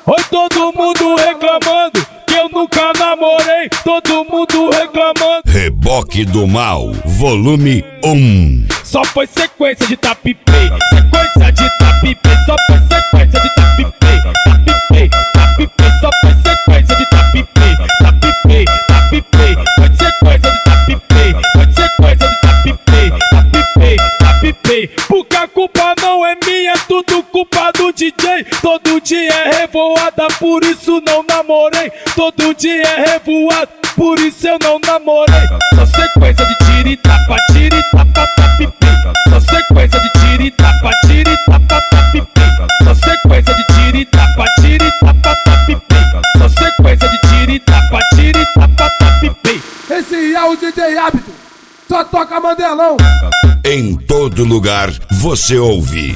Oi, todo mundo reclamando que eu nunca namorei. Todo mundo reclamando. Reboque do Mal, volume 1. Só foi sequência de tapipei, sequência de tapipei. Só foi sequência de tapipei, tapipei, tapipei. Só foi sequência de tapipei, tapipei, tapipei. Foi sequência de tapipei, foi sequência de tapipei, tapipei, tapipei. Porque a culpa não é minha, tudo culpa do DJ. Todo dia é revoada, por isso não namorei. Todo dia é revoado, por isso eu não namorei. Só sequência de tira e tapa, tapipei. Só sequência de tira e tapa, tapipei. Só sequência de tira e tapa, tapipei. Só sequência de tira e tapa, tapipei. Esse é o DJ Hábito, só toca Mandelão. Em todo lugar você ouve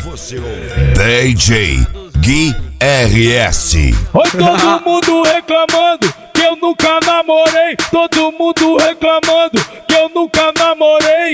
DJ Gui RS. Oi, todo mundo reclamando que eu nunca namorei. Todo mundo reclamando que eu nunca namorei.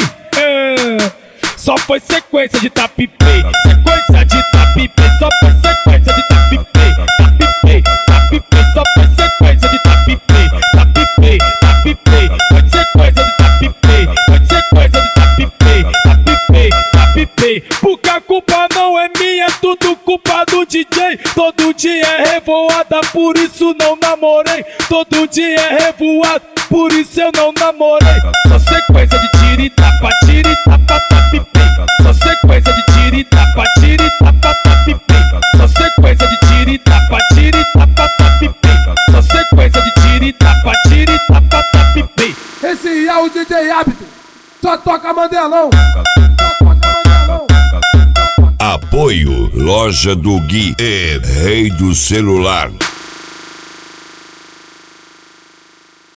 Só foi sequência de tapipei, sequência de tapipei. Só foi sequência de tapipei, tapipei, tapipei. Só foi sequência de tapipei, tapipei, tapipei. Foi sequência de tapipei, foi sequência de tapipei, tapipei, tapipei. Porque a culpa não é minha, tudo culpa do DJ. Todo dia é revoada, por isso não namorei. Todo dia é revoado, por isso eu não namorei. Só sequência de tira e tapa, tapipei. Só sequência de tira e tapa, tapipei. Só sequência de tira e tapa, tapipei. Só sequência de tira e tapa, tapipei. Esse é o DJ Hábito, só toca Mandelão. Apoio Loja do Gui e Rei do Celular.